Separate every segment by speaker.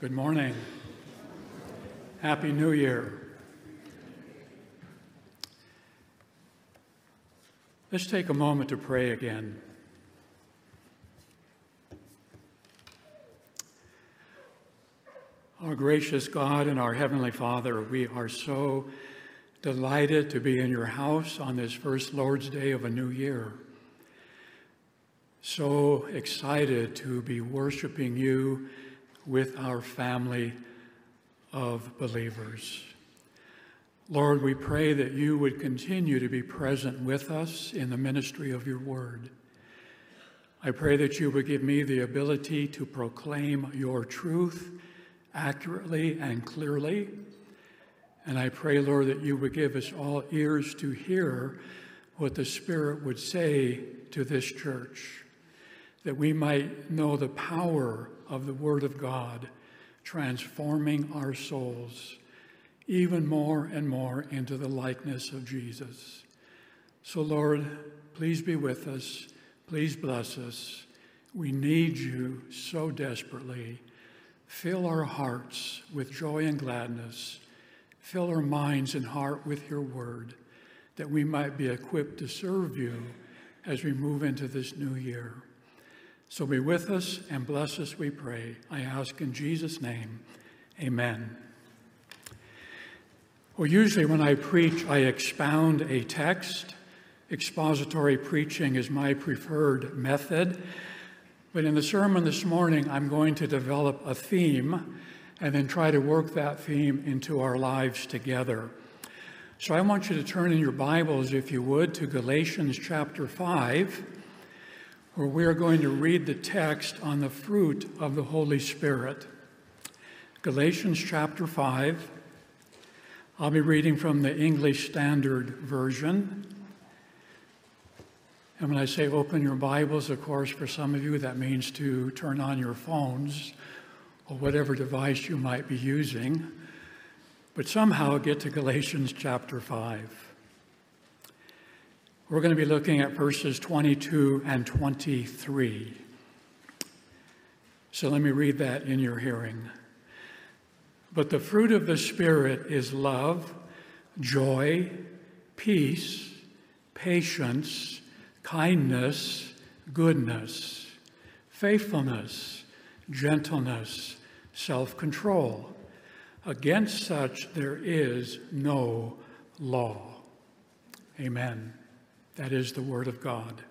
Speaker 1: Good morning. Happy New Year. Let's take a moment to pray again. Our gracious God and our Heavenly Father, we are so delighted to be in your house on this first Lord's Day of a new year. So excited to be worshiping you with our family of believers. Lord, we pray that you would continue to be present with us in the ministry of your word. I pray that you would give me the ability to proclaim your truth accurately and clearly. And I pray, Lord, that you would give us all ears to hear what the Spirit would say to this church, that we might know the power of the Word of God transforming our souls even more and more into the likeness of Jesus. So, Lord, please be with us. Please bless us. We need you so desperately. Fill our hearts with joy and gladness. Fill our minds and heart with your word, that we might be equipped to serve you as we move into this new year. So be with us and bless us, we pray. I ask in Jesus' name, amen. Well, usually when I preach, I expound a text. Expository preaching is my preferred method. But in the sermon this morning, I'm going to develop a theme and then try to work that theme into our lives together. So I want you to turn in your Bibles, if you would, to Galatians chapter 5, where we are going to read the text on the fruit of the Holy Spirit. Galatians chapter 5. I'll be reading from the English Standard Version. And when I say open your Bibles, of course, for some of you, that means to turn on your phones or whatever device you might be using. But somehow get to Galatians chapter 5. We're going to be looking at verses 22 and 23. So let me read that in your hearing. But the fruit of the Spirit is love, joy, peace, patience, kindness, goodness, faithfulness, gentleness, self-control. Against such there is no law. Amen. That is the word of God.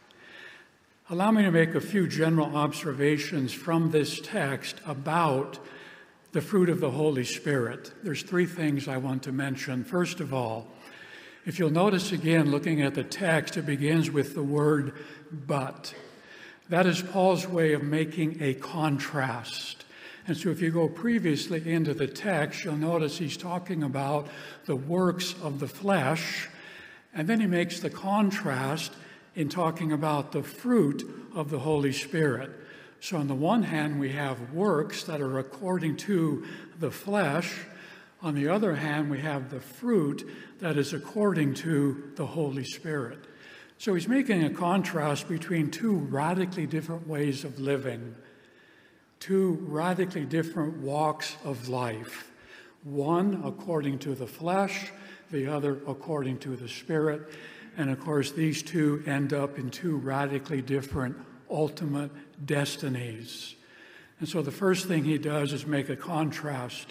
Speaker 1: Allow me to make a few general observations from this text about the fruit of the Holy Spirit. There's three things I want to mention. First of all, if you'll notice again, looking at the text, it begins with the word but. That is Paul's way of making a contrast. And so if you go previously into the text, you'll notice he's talking about the works of the flesh, and then he makes the contrast in talking about the fruit of the Holy Spirit. So on the one hand, we have works that are according to the flesh. On the other hand, we have the fruit that is according to the Holy Spirit. So he's making a contrast between two radically different ways of living, two radically different walks of life. One according to the flesh, the other according to the Spirit. And of course, these two end up in two radically different ultimate destinies. And so the first thing he does is make a contrast.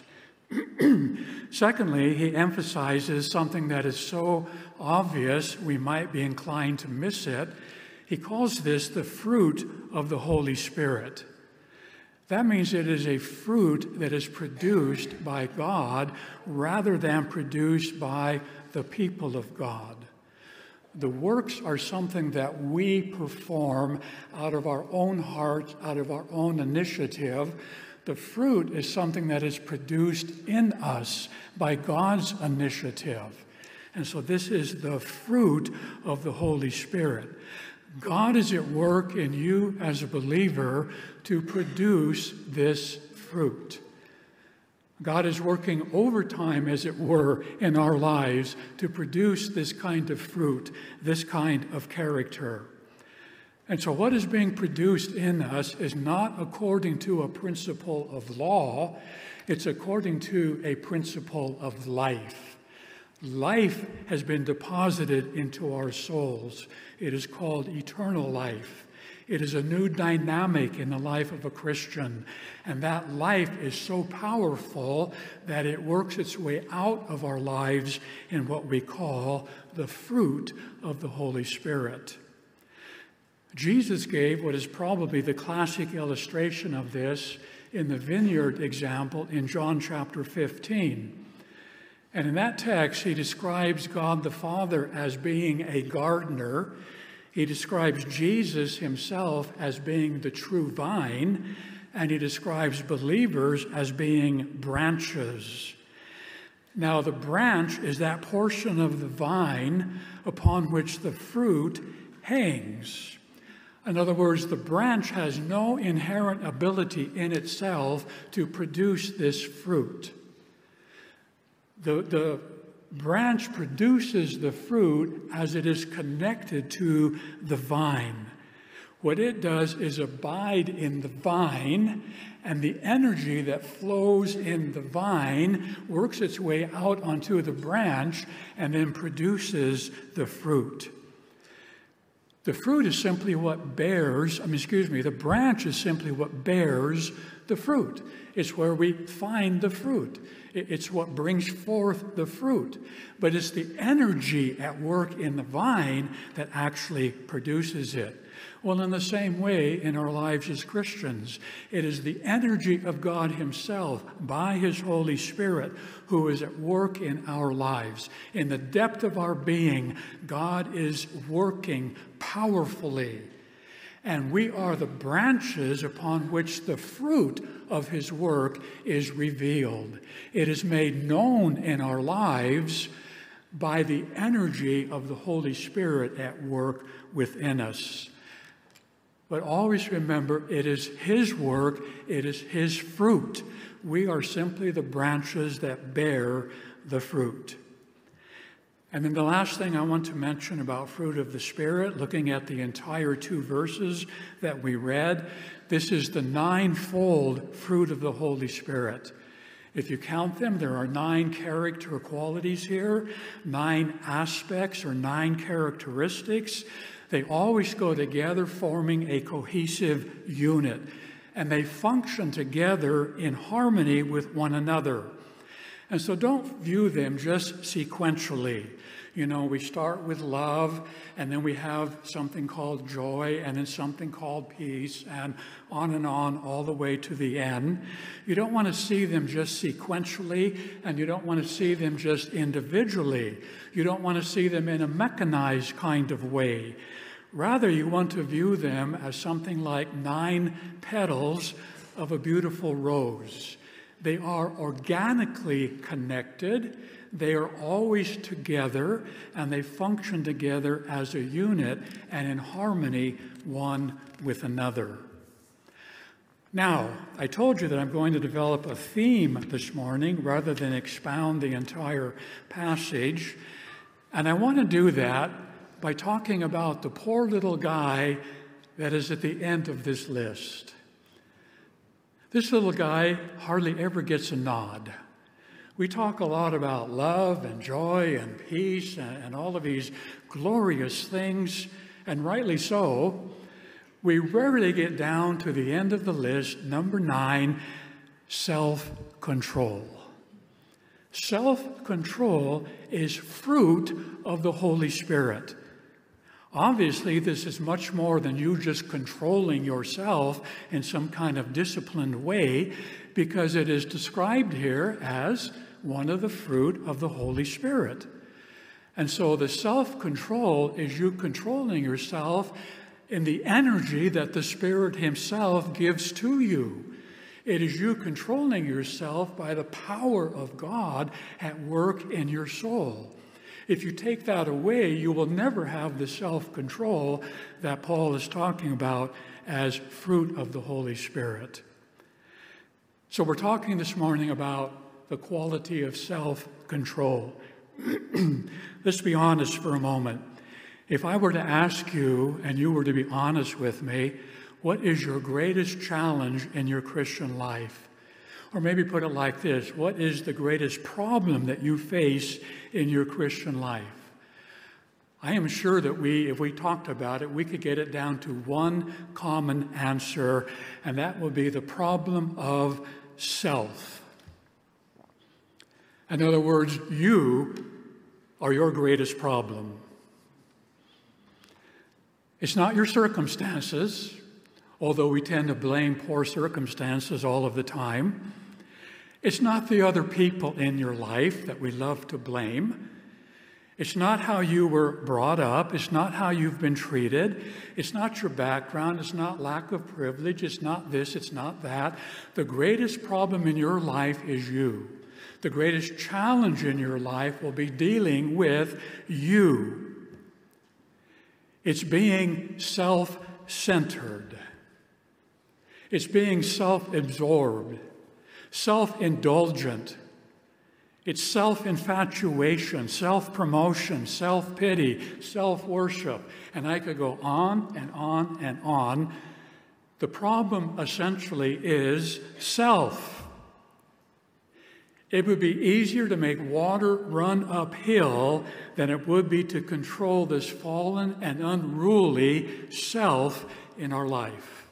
Speaker 1: Secondly, he emphasizes something that is so obvious we might be inclined to miss it. He calls this the fruit of the Holy Spirit. That means it is a fruit that is produced by God rather than produced by the people of God. The works are something that we perform out of our own hearts, out of our own initiative. The fruit is something that is produced in us by God's initiative. And so this is the fruit of the Holy Spirit. God is at work in you as a believer to produce this fruit. God is working overtime, as it were, in our lives to produce this kind of fruit, this kind of character. And so what is being produced in us is not according to a principle of law, it's according to a principle of life. Life has been deposited into our souls. It is called eternal life. It is a new dynamic in the life of a Christian. And that life is so powerful that it works its way out of our lives in what we call the fruit of the Holy Spirit. Jesus gave what is probably the classic illustration of this in the vineyard example in John chapter 15. And in that text, he describes God the Father as being a gardener. He describes Jesus himself as being the true vine, and he describes believers as being branches. Now, the branch is that portion of the vine upon which the fruit hangs. In other words, the branch has no inherent ability in itself to produce this fruit. The branch produces the fruit as it is connected to the vine. What it does is abide in the vine, and the energy that flows in the vine works its way out onto the branch and then produces the fruit. The fruit is simply what bears, the branch is simply what bears the fruit. It's where we find the fruit. It's what brings forth the fruit. But it's the energy at work in the vine that actually produces it. Well, in the same way, in our lives as Christians, it is the energy of God himself, by his Holy Spirit, who is at work in our lives. In the depth of our being, God is working powerfully. And we are the branches upon which the fruit of his work is revealed. It is made known in our lives by the energy of the Holy Spirit at work within us. But always remember, it is his work, it is his fruit. We are simply the branches that bear the fruit. And then the last thing I want to mention about fruit of the Spirit, looking at the entire 2 verses that we read, this is the 9-fold fruit of the Holy Spirit. If you count them, there are 9 character qualities here, 9 aspects or 9 characteristics. They always go together, forming a cohesive unit, and they function together in harmony with one another. And so don't view them just sequentially. You know, we start with love, and then we have something called joy, and then something called peace, and on, all the way to the end. You don't want to see them just sequentially, and you don't want to see them just individually. You don't want to see them in a mechanized kind of way. Rather, you want to view them as something like 9 petals of a beautiful rose. They are organically connected, they are always together, and they function together as a unit and in harmony one with another. Now, I told you that I'm going to develop a theme this morning rather than expound the entire passage, and I want to do that by talking about the poor little guy that is at the end of this list. This little guy hardly ever gets a nod. We talk a lot about love and joy and peace and all of these glorious things, and rightly so. We rarely get down to the end of the list, number 9, self-control. Self-control is fruit of the Holy Spirit. Obviously, this is much more than you just controlling yourself in some kind of disciplined way, because it is described here as one of the fruit of the Holy Spirit. And so the self-control is you controlling yourself in the energy that the Spirit himself gives to you. It is you controlling yourself by the power of God at work in your soul. If you take that away, you will never have the self-control that Paul is talking about as fruit of the Holy Spirit. So we're talking this morning about the quality of self-control. Let's be honest for a moment. If I were to ask you, and you were to be honest with me, what is your greatest challenge in your Christian life? Or maybe put it like this, what is the greatest problem that you face in your Christian life? I am sure that if we talked about it, we could get it down to one common answer, and that would be the problem of self. In other words, you are your greatest problem. It's not your circumstances, although we tend to blame poor circumstances all of the time. It's not the other people in your life that we love to blame. It's not how you were brought up. It's not how you've been treated. It's not your background. It's not lack of privilege. It's not this. It's not that. The greatest problem in your life is you. The greatest challenge in your life will be dealing with you. It's being self-centered. It's being self-absorbed, self-indulgent. It's self-infatuation, self-promotion, self-pity, self-worship. And I could go on and on and on. The problem essentially is self. It would be easier to make water run uphill than it would be to control this fallen and unruly self in our life.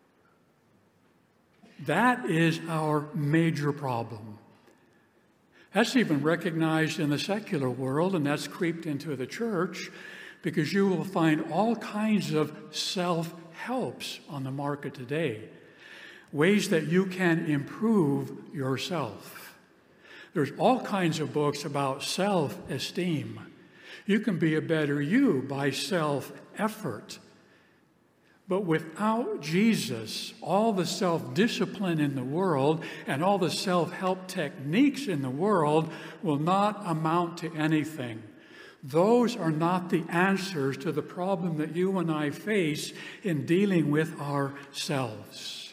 Speaker 1: That is our major problem. That's even recognized in the secular world, and that's creeped into the church, because you will find all kinds of self-helps on the market today, ways that you can improve yourself. There's all kinds of books about self-esteem. You can be a better you by self-effort. But without Jesus, all the self-discipline in the world and all the self-help techniques in the world will not amount to anything. Those are not the answers to the problem that you and I face in dealing with ourselves.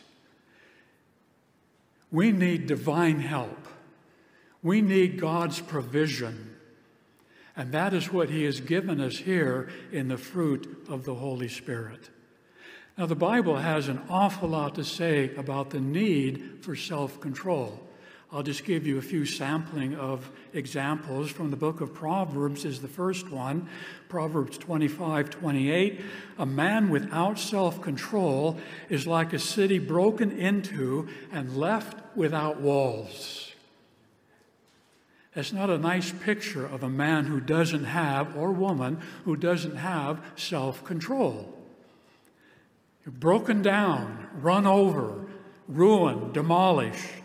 Speaker 1: We need divine help. We need God's provision. And that is what He has given us here in the fruit of the Holy Spirit. Now, the Bible has an awful lot to say about the need for self-control. I'll just give you a few sampling of examples from the book of Proverbs is the first one. Proverbs 25:28. A man without self-control is like a city broken into and left without walls. That's not a nice picture of a man who doesn't have, or woman who doesn't have self-control. You're broken down, run over, ruined, demolished.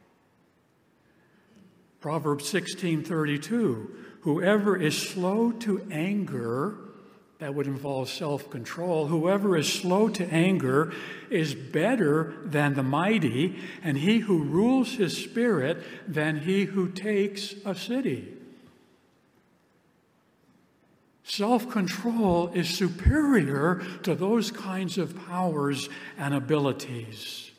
Speaker 1: Proverbs 16:32, whoever is slow to anger, that would involve self-control, whoever is slow to anger is better than the mighty, and he who rules his spirit than he who takes a city. Self-control is superior to those kinds of powers and abilities.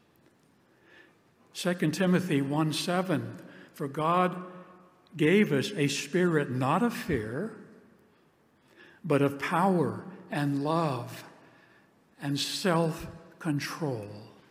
Speaker 1: 2 Timothy 1:7, for God gave us a spirit not of fear, but of power and love and self-control.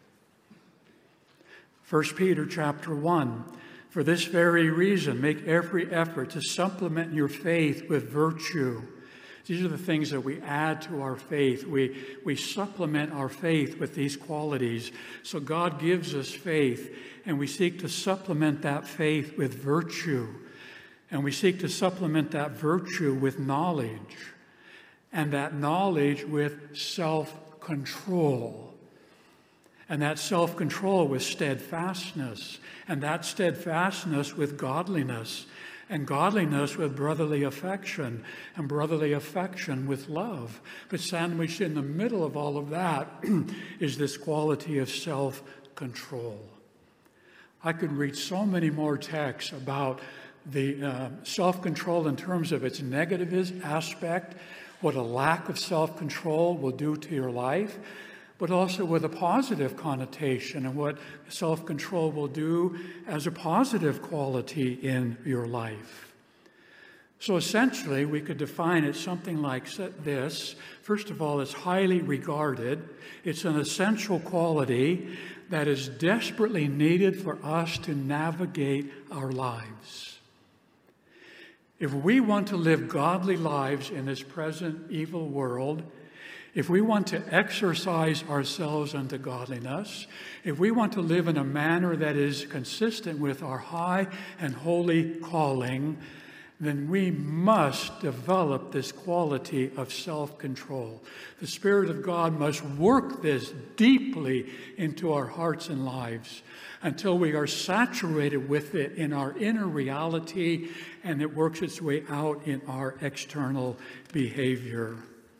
Speaker 1: 1 Peter chapter 1, for this very reason, make every effort to supplement your faith with virtue. These are the things that we add to our faith. We supplement our faith with these qualities. So God gives us faith, and we seek to supplement that faith with virtue. And we seek to supplement that virtue with knowledge, and that knowledge with self-control. And that self-control with steadfastness, and that steadfastness with godliness, and godliness with brotherly affection, and brotherly affection with love. But sandwiched in the middle of all of that is this quality of self-control. I could read so many more texts about the self-control in terms of its negative aspect, what a lack of self-control will do to your life, but also with a positive connotation and what self-control will do as a positive quality in your life. So essentially, we could define it something like this. First of all, it's highly regarded. It's an essential quality that is desperately needed for us to navigate our lives. If we want to live godly lives in this present evil world, if we want to exercise ourselves unto godliness, if we want to live in a manner that is consistent with our high and holy calling, then we must develop this quality of self-control. The Spirit of God must work this deeply into our hearts and lives until we are saturated with it in our inner reality and it works its way out in our external behavior.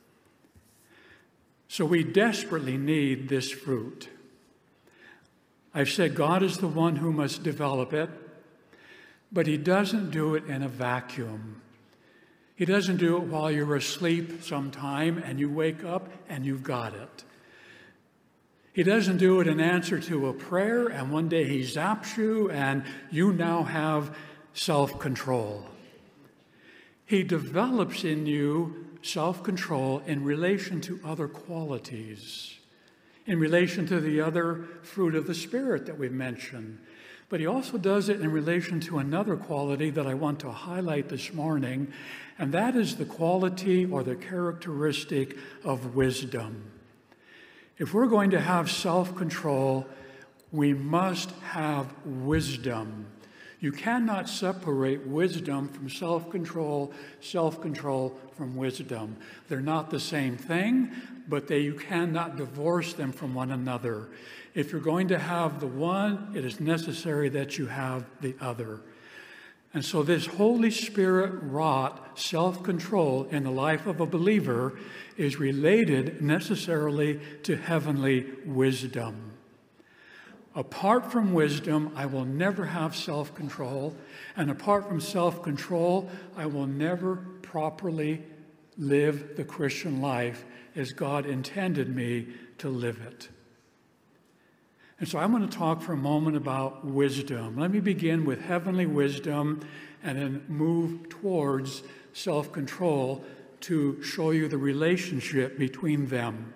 Speaker 1: So we desperately need this fruit. I've said God is the one who must develop it. But he doesn't do it in a vacuum. He doesn't do it while you're asleep sometime and you wake up and you've got it. He doesn't do it in answer to a prayer and one day he zaps you and you now have self-control. He develops in you self-control in relation to other qualities, in relation to the other fruit of the Spirit that we've mentioned. But he also does it in relation to another quality that I want to highlight this morning, and that is the quality or the characteristic of wisdom. If we're going to have self-control, we must have wisdom. You cannot separate wisdom from self-control, self-control from wisdom. They're not the same thing, but you cannot divorce them from one another. If you're going to have the one, it is necessary that you have the other. And so this Holy Spirit-wrought self-control in the life of a believer is related necessarily to heavenly wisdom. Apart from wisdom, I will never have self-control, and apart from self-control, I will never properly live the Christian life as God intended me to live it. And so I'm going to talk for a moment about wisdom. Let me begin with heavenly wisdom and then move towards self-control to show you the relationship between them.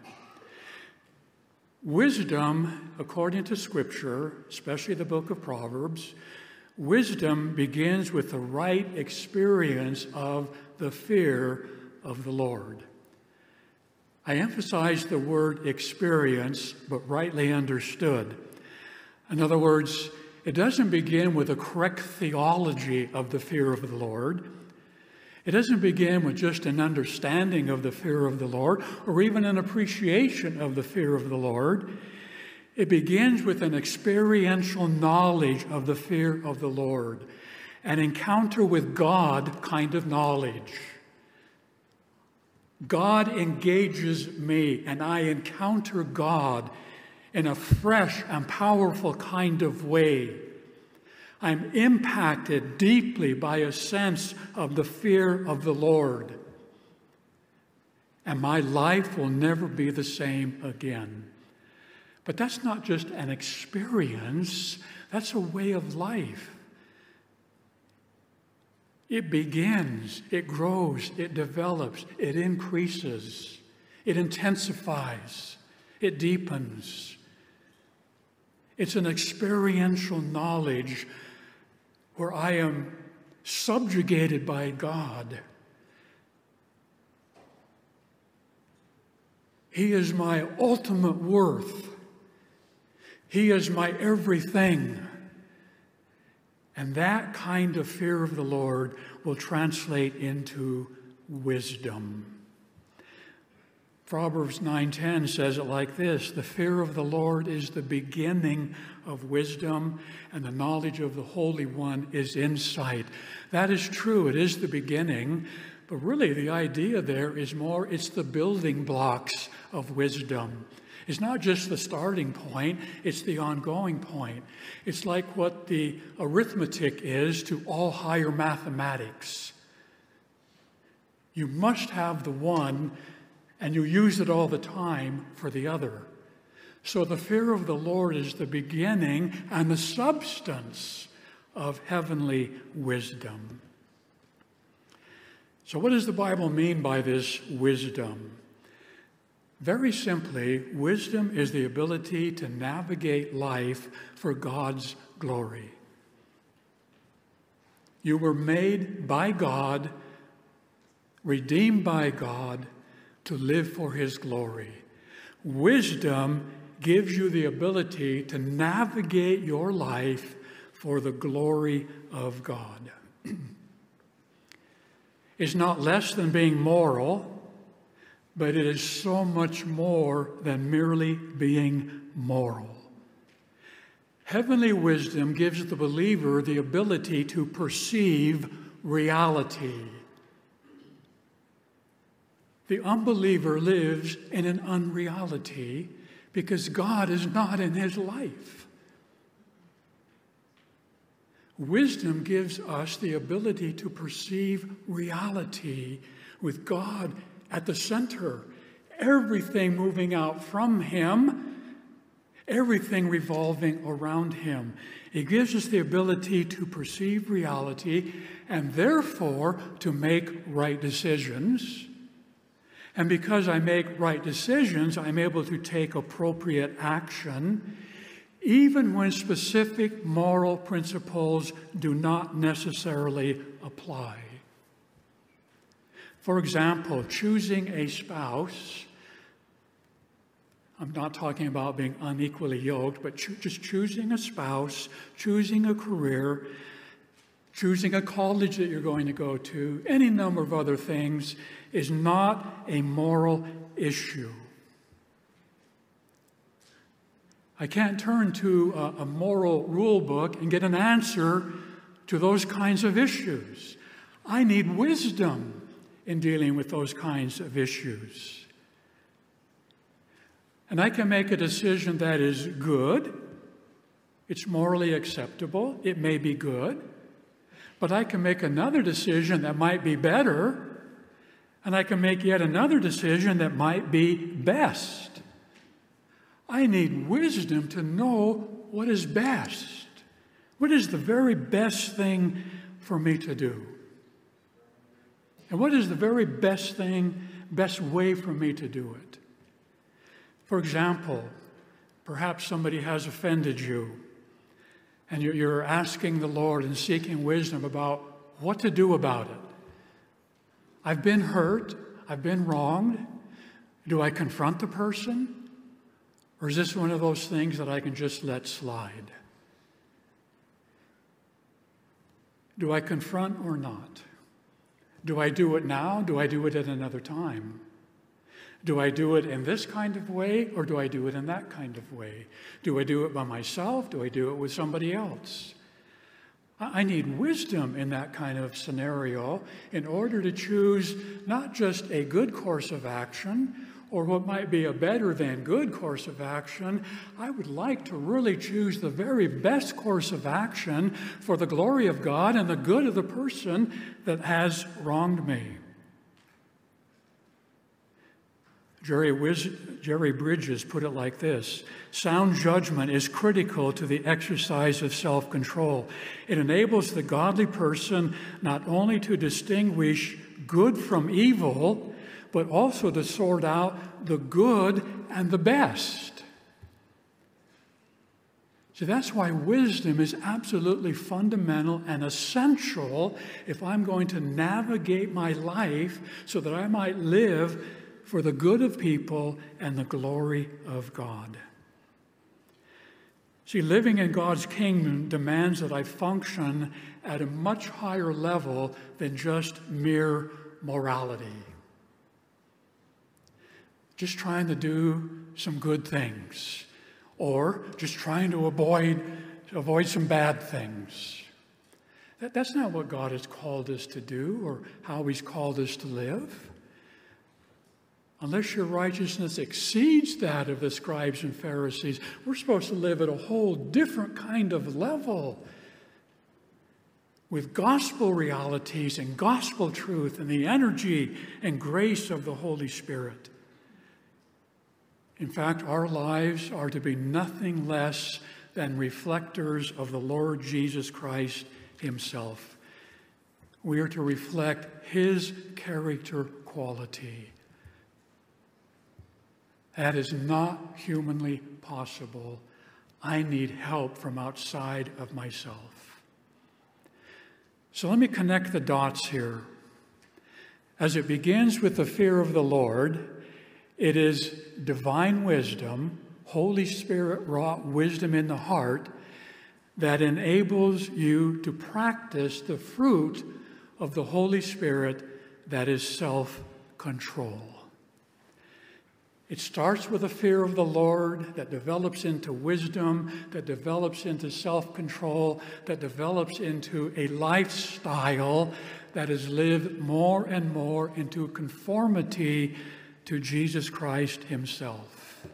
Speaker 1: Wisdom, according to Scripture, especially the book of Proverbs, wisdom begins with the right experience of the fear of the Lord. I emphasize the word experience, but rightly understood. In other words, it doesn't begin with a correct theology of the fear of the Lord. It doesn't begin with just an understanding of the fear of the Lord or even an appreciation of the fear of the Lord. It begins with an experiential knowledge of the fear of the Lord, an encounter with God kind of knowledge. God engages me and I encounter God in a fresh and powerful kind of way. I'm impacted deeply by a sense of the fear of the Lord. And my life will never be the same again. But that's not just an experience, that's a way of life. It begins, it grows, it develops, it increases, it intensifies, it deepens. It's an experiential knowledge where I am subjugated by God. He is my ultimate worth. He is my everything. And that kind of fear of the Lord will translate into wisdom. Proverbs 9:10 says it like this: the fear of the Lord is the beginning of wisdom, and the knowledge of the Holy One is insight. That is true, it is the beginning, but really the idea there is more, it's the building blocks of wisdom. It's not just the starting point, it's the ongoing point. It's like what the arithmetic is to all higher mathematics. You must have the one, and you use it all the time for the other. So the fear of the Lord is the beginning and the substance of heavenly wisdom. So what does the Bible mean by this wisdom? Very simply, wisdom is the ability to navigate life for God's glory. You were made by God, redeemed by God, to live for His glory. Wisdom gives you the ability to navigate your life for the glory of God. It's not less than being moral, but it is so much more than merely being moral. Heavenly wisdom gives the believer the ability to perceive reality. The unbeliever lives in an unreality because God is not in his life. Wisdom gives us the ability to perceive reality with God at the center, everything moving out from Him, everything revolving around Him. It gives us the ability to perceive reality and therefore to make right decisions. And because I make right decisions, I'm able to take appropriate action, even when specific moral principles do not necessarily apply. For example, choosing a spouse, I'm not talking about being unequally yoked, but just choosing a spouse, choosing a career, choosing a college that you're going to go to, any number of other things, is not a moral issue. I can't turn to a moral rule book and get an answer to those kinds of issues. I need wisdom in dealing with those kinds of issues. And I can make a decision that is good. It's morally acceptable. It may be good. But I can make another decision that might be better. And I can make yet another decision that might be best. I need wisdom to know what is best. What is the very best thing for me to do? And what is the very best way for me to do it? For example, perhaps somebody has offended you, and you're asking the Lord and seeking wisdom about what to do about it. I've been hurt. I've been wronged. Do I confront the person? Or is this one of those things that I can just let slide? Do I confront or not? Do I do it now? Do I do it at another time? Do I do it in this kind of way, or do I do it in that kind of way? Do I do it by myself? Do I do it with somebody else? I need wisdom in that kind of scenario in order to choose not just a good course of action or what might be a better than good course of action. I would like to really choose the very best course of action for the glory of God and the good of the person that has wronged me. Jerry Bridges put it like this: sound judgment is critical to the exercise of self-control. It enables the godly person not only to distinguish good from evil, but also to sort out the good and the best. So that's why wisdom is absolutely fundamental and essential if I'm going to navigate my life so that I might live for the good of people and the glory of God. See, living in God's kingdom demands that I function at a much higher level than just mere morality. Just trying to do some good things, or just trying to avoid some bad things. That's not what God has called us to do or how He's called us to live. Unless your righteousness exceeds that of the scribes and Pharisees, we're supposed to live at a whole different kind of level with gospel realities and gospel truth and the energy and grace of the Holy Spirit. In fact, our lives are to be nothing less than reflectors of the Lord Jesus Christ Himself. We are to reflect His character quality. That is not humanly possible. I need help from outside of myself. So let me connect the dots here. As it begins with the fear of the Lord, it is divine wisdom, Holy Spirit wrought wisdom in the heart that enables you to practice the fruit of the Holy Spirit, that is self-control. It starts with a fear of the Lord that develops into wisdom, that develops into self-control, that develops into a lifestyle that is lived more and more into conformity to Jesus Christ Himself.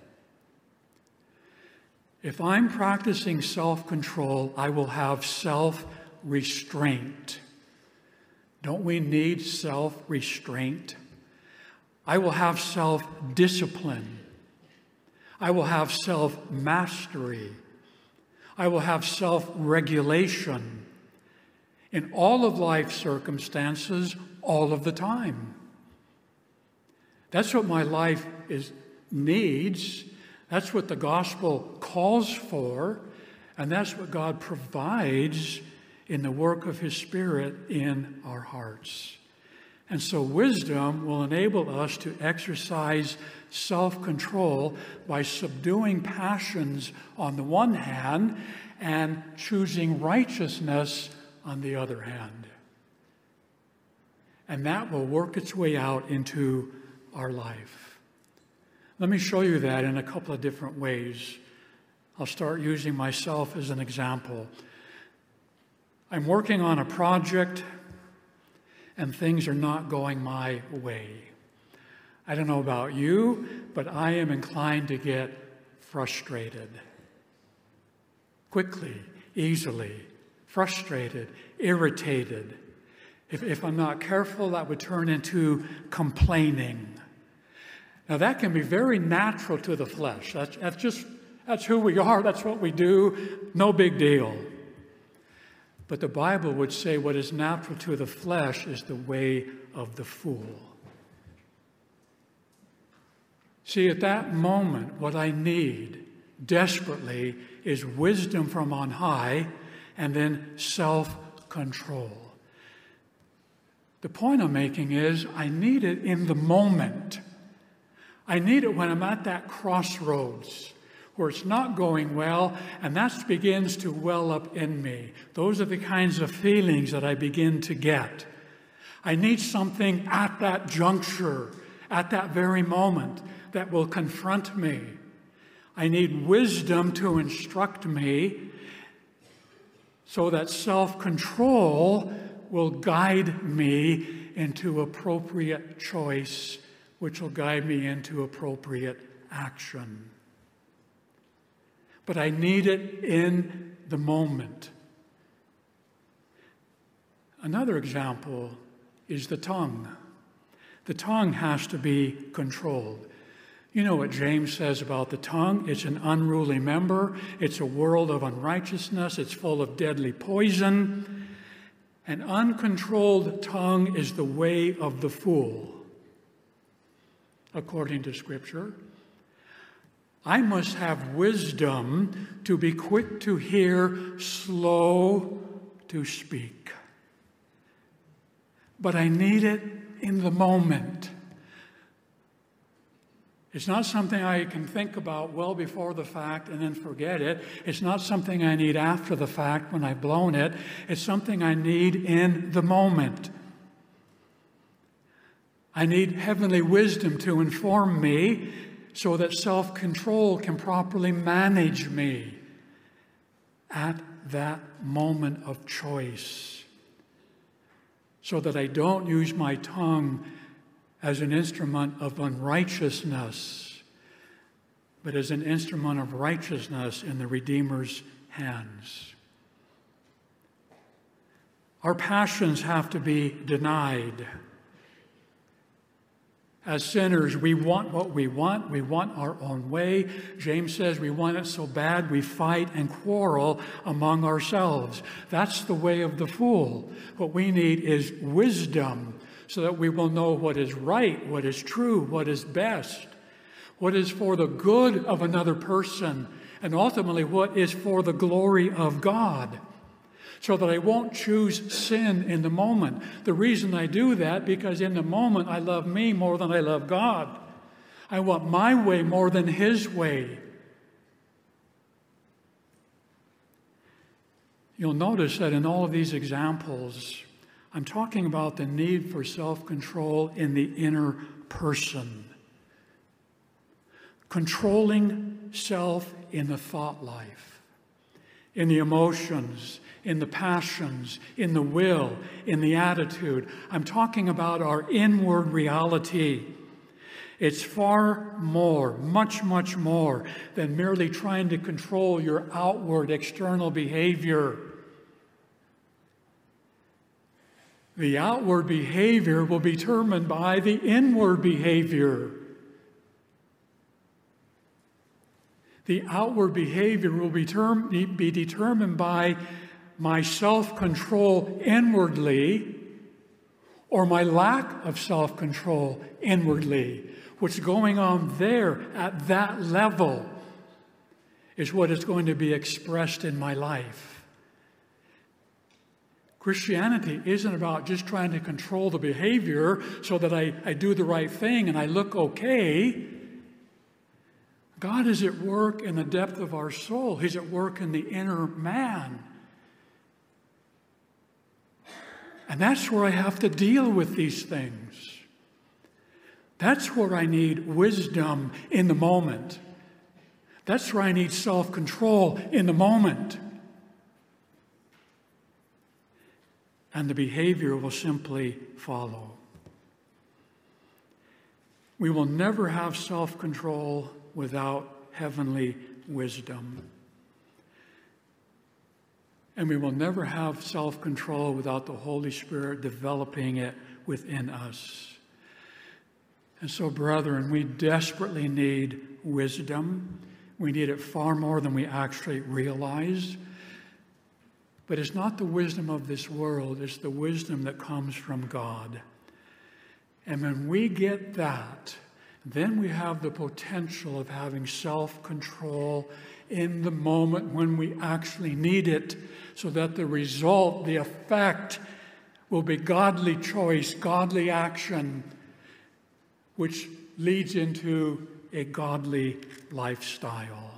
Speaker 1: If I'm practicing self-control, I will have self-restraint. Don't we need self-restraint? I will have self-discipline. I will have self-mastery. I will have self-regulation in all of life's circumstances, all of the time. That's what my life needs. That's what the gospel calls for, and that's what God provides in the work of His Spirit in our hearts. And so wisdom will enable us to exercise self-control by subduing passions on the one hand and choosing righteousness on the other hand. And that will work its way out into our life. Let me show you that in a couple of different ways. I'll start using myself as an example. I'm working on a project and things are not going my way. I don't know about you, but I am inclined to get frustrated. Quickly, easily, frustrated, irritated. If I'm not careful, that would turn into complaining. Now that can be very natural to the flesh. That's who we are, that's what we do, no big deal. But the Bible would say what is natural to the flesh is the way of the fool. See, at that moment, what I need desperately is wisdom from on high and then self-control. The point I'm making is I need it in the moment. I need it when I'm at that crossroads where it's not going well, and that begins to well up in me. Those are the kinds of feelings that I begin to get. I need something at that juncture, at that very moment, that will confront me. I need wisdom to instruct me so that self-control will guide me into appropriate choice, which will guide me into appropriate action. But I need it in the moment. Another example is the tongue. The tongue has to be controlled. You know what James says about the tongue? It's an unruly member. It's a world of unrighteousness. It's full of deadly poison. An uncontrolled tongue is the way of the fool, according to Scripture. I must have wisdom to be quick to hear, slow to speak. But I need it in the moment. It's not something I can think about well before the fact and then forget it. It's not something I need after the fact when I've blown it. It's something I need in the moment. I need heavenly wisdom to inform me so that self-control can properly manage me at that moment of choice, so that I don't use my tongue as an instrument of unrighteousness, but as an instrument of righteousness in the Redeemer's hands. Our passions have to be denied. As sinners, we want what we want. We want our own way. James says we want it so bad we fight and quarrel among ourselves. That's the way of the fool. What we need is wisdom so that we will know what is right, what is true, what is best, what is for the good of another person, and ultimately what is for the glory of God. So that I won't choose sin in the moment. The reason I do that, because in the moment I love me more than I love God. I want my way more than His way. You'll notice that in all of these examples, I'm talking about the need for self-control in the inner person. Controlling self in the thought life, in the emotions, in the passions, in the will, in the attitude. I'm talking about our inward reality. It's far more, much, much more than merely trying to control your outward external behavior. The outward behavior will be determined by the inward behavior. The outward behavior will be determined by my self-control inwardly or my lack of self-control inwardly. What's going on there at that level is what is going to be expressed in my life. Christianity isn't about just trying to control the behavior so that I do the right thing and I look okay. God is at work in the depth of our soul. He's at work in the inner man. And that's where I have to deal with these things. That's where I need wisdom in the moment. That's where I need self-control in the moment. And the behavior will simply follow. We will never have self-control without heavenly wisdom. And we will never have self-control without the Holy Spirit developing it within us. And so, brethren, we desperately need wisdom. We need it far more than we actually realize. But it's not the wisdom of this world, it's the wisdom that comes from God. And when we get that, then we have the potential of having self-control in the moment when we actually need it, so that the result, the effect, will be godly choice, godly action, which leads into a godly lifestyle.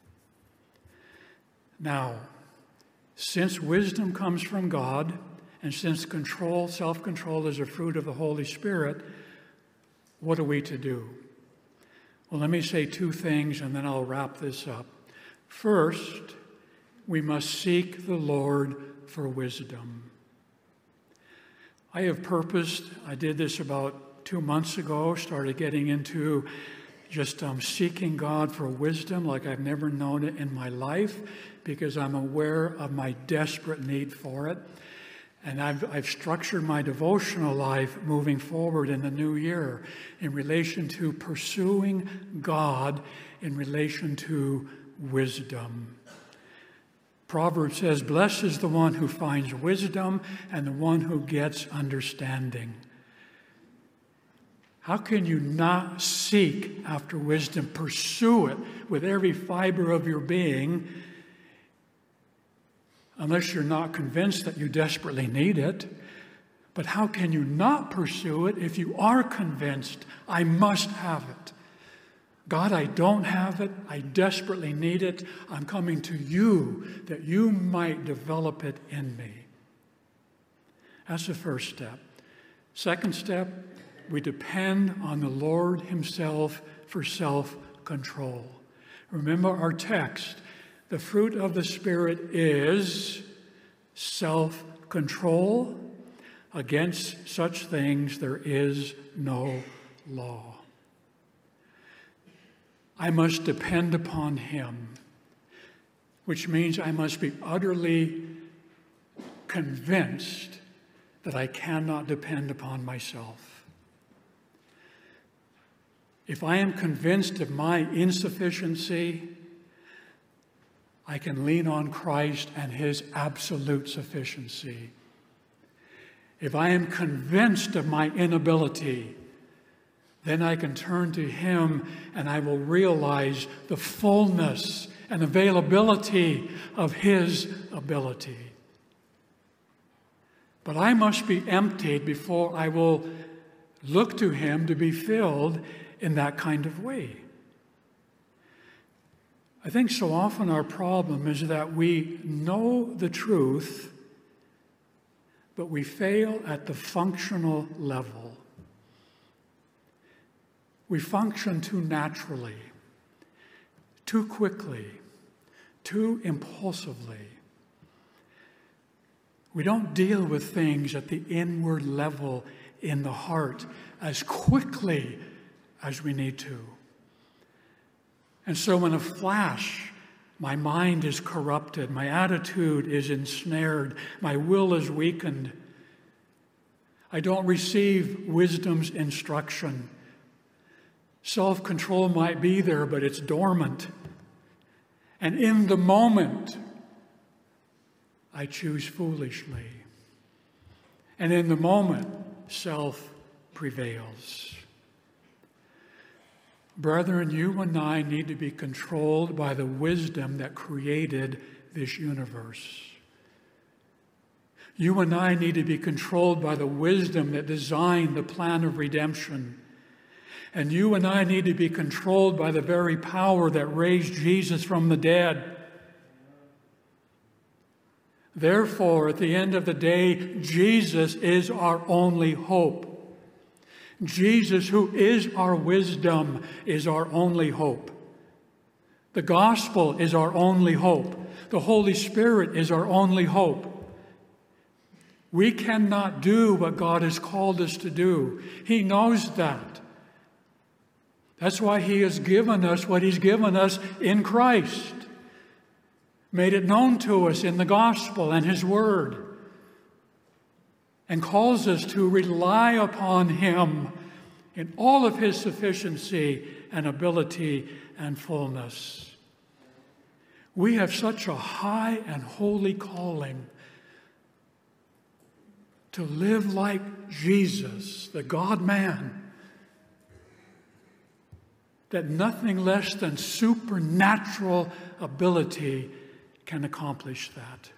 Speaker 1: Now, since wisdom comes from God, and since self-control is a fruit of the Holy Spirit, what are we to do? Well, let me say two things and then I'll wrap this up. First, we must seek the Lord for wisdom. I have purposed, I did this about 2 months ago, started getting into just seeking God for wisdom like I've never known it in my life, because I'm aware of my desperate need for it. And I've structured my devotional life moving forward in the new year in relation to pursuing God in relation to wisdom. Proverbs says, "Blessed is the one who finds wisdom and the one who gets understanding." How can you not seek after wisdom, pursue it with every fiber of your being, unless you're not convinced that you desperately need it? But how can you not pursue it if you are convinced, I must have it? God, I don't have it. I desperately need it. I'm coming to you that you might develop it in me. That's the first step. Second step, we depend on the Lord Himself for self-control. Remember our text. The fruit of the Spirit is self-control. Against such things there is no law. I must depend upon Him, which means I must be utterly convinced that I cannot depend upon myself. If I am convinced of my insufficiency, I can lean on Christ and his absolute sufficiency. If I am convinced of my inability, then I can turn to him and I will realize the fullness and availability of his ability. But I must be emptied before I will look to him to be filled in that kind of way. I think so often our problem is that we know the truth, but we fail at the functional level. We function too naturally, too quickly, too impulsively. We don't deal with things at the inward level in the heart as quickly as we need to. And so in a flash, my mind is corrupted, my attitude is ensnared, my will is weakened. I don't receive wisdom's instruction. Self-control might be there, but it's dormant. And in the moment, I choose foolishly. And in the moment, self prevails. Brethren, you and I need to be controlled by the wisdom that created this universe. You and I need to be controlled by the wisdom that designed the plan of redemption. And you and I need to be controlled by the very power that raised Jesus from the dead. Therefore, at the end of the day, Jesus is our only hope. Jesus, who is our wisdom, is our only hope. The gospel is our only hope. The Holy Spirit is our only hope. We cannot do what God has called us to do. He knows that. That's why he has given us what he's given us in Christ. Made it known to us in the gospel and his word. And calls us to rely upon him in all of his sufficiency and ability and fullness. We have such a high and holy calling to live like Jesus, the God-man, that nothing less than supernatural ability can accomplish that.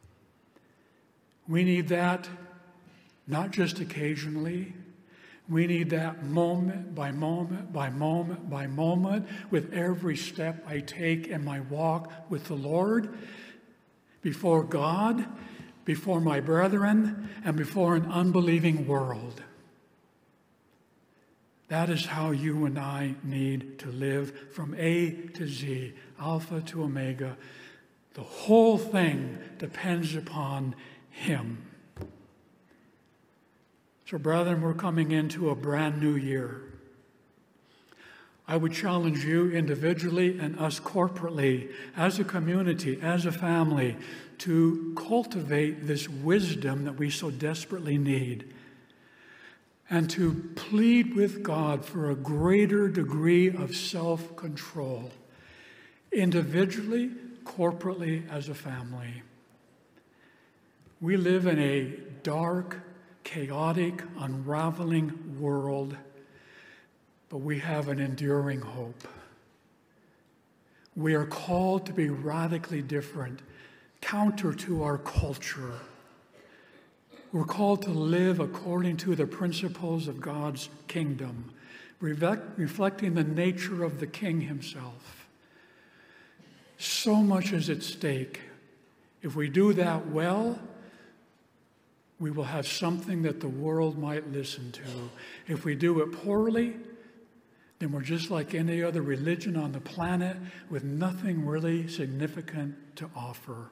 Speaker 1: We need that not just occasionally. We need that moment by moment by moment by moment with every step I take in my walk with the Lord, before God, before my brethren, and before an unbelieving world. That is how you and I need to live from A to Z, Alpha to Omega. The whole thing depends upon him. So, brethren, we're coming into a brand new year. I would challenge you individually and us corporately, as a community, as a family, to cultivate this wisdom that we so desperately need, and to plead with God for a greater degree of self-control, individually, corporately, as a family. We live in a dark, chaotic, unraveling world, but we have an enduring hope. We are called to be radically different, counter to our culture. We're called to live according to the principles of God's kingdom, reflecting the nature of the King himself. So much is at stake. If we do that well, we will have something that the world might listen to. If we do it poorly, then we're just like any other religion on the planet with nothing really significant to offer.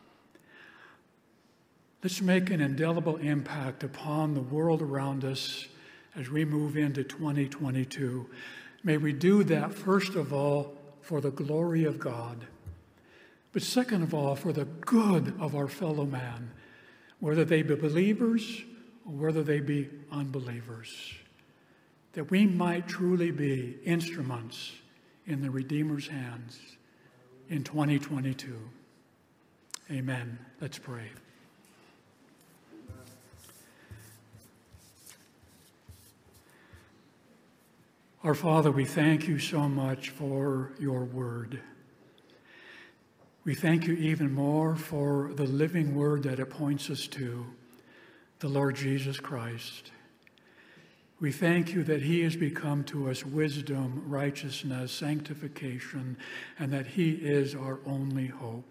Speaker 1: Let's make an indelible impact upon the world around us as we move into 2022. May we do that, first of all, for the glory of God, but second of all, for the good of our fellow man, whether they be believers or whether they be unbelievers. that we might truly be instruments in the Redeemer's hands in 2022. Amen. Let's pray. Our Father, we thank you so much for your word. We thank you even more for the living word that it points us to, the Lord Jesus Christ. We thank you that he has become to us wisdom, righteousness, sanctification, and that he is our only hope.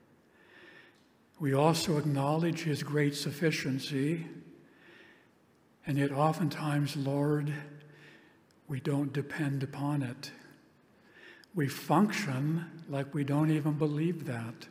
Speaker 1: We also acknowledge his great sufficiency, and yet oftentimes, Lord, we don't depend upon it. We function like we don't even believe that.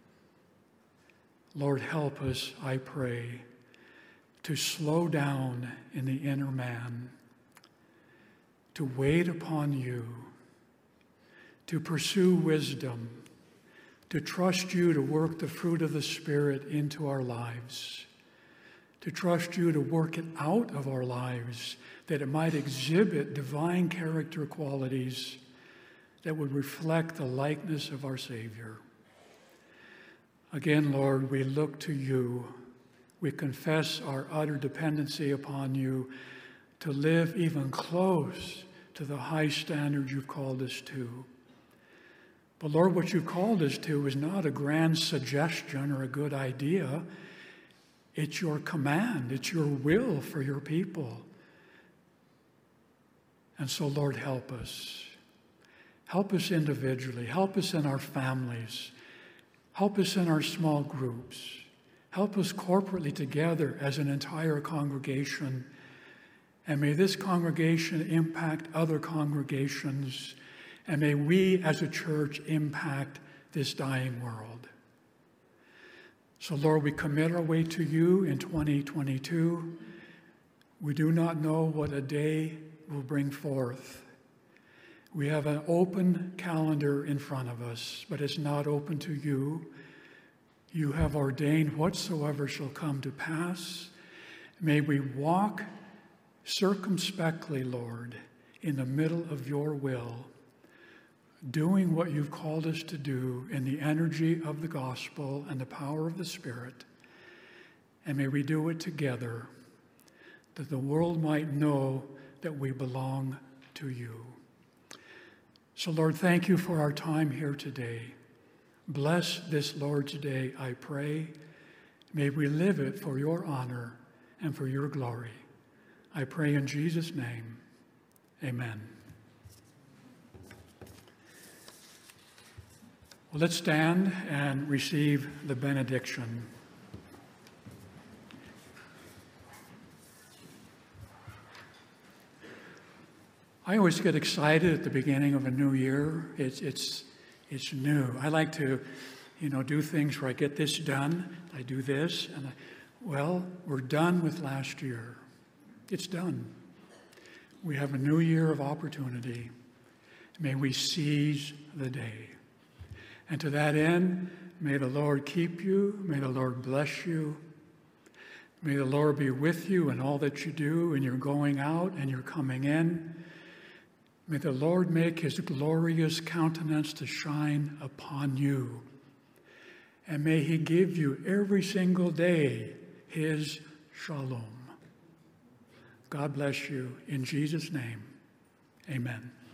Speaker 1: Lord, help us, I pray, to slow down in the inner man, to wait upon you, to pursue wisdom, to trust you to work the fruit of the Spirit into our lives, to trust you to work it out of our lives, that it might exhibit divine character qualities that would reflect the likeness of our Savior. Again, Lord, we look to you. We confess our utter dependency upon you to live even close to the high standard you've called us to. But Lord, what you've called us to is not a grand suggestion or a good idea. It's your command. It's your will for your people. And so, Lord, help us. Help us individually. Help us in our families. Help us in our small groups. Help us corporately together as an entire congregation. And may this congregation impact other congregations. And may we as a church impact this dying world. So, Lord, we commit our way to you in 2022. We do not know what a day will bring forth. We have an open calendar in front of us, but it's not open to you. You have ordained whatsoever shall come to pass. May we walk circumspectly, Lord, in the middle of your will, doing what you've called us to do in the energy of the gospel and the power of the Spirit. And may we do it together, that the world might know that we belong to you. So, Lord, thank you for our time here today. Bless this Lord's Day, I pray. May we live it for your honor and for your glory. I pray in Jesus' name. Amen. Well, let's stand and receive the benediction. I always get excited at the beginning of a new year. It's new. I like to, do things where I get this done. I do this, and we're done with last year. It's done. We have a new year of opportunity. May we seize the day. And to that end, may the Lord keep you. May the Lord bless you. May the Lord be with you in all that you do, and you're going out and you're coming in. May the Lord make his glorious countenance to shine upon you. And may he give you every single day his shalom. God bless you. In Jesus' name, amen.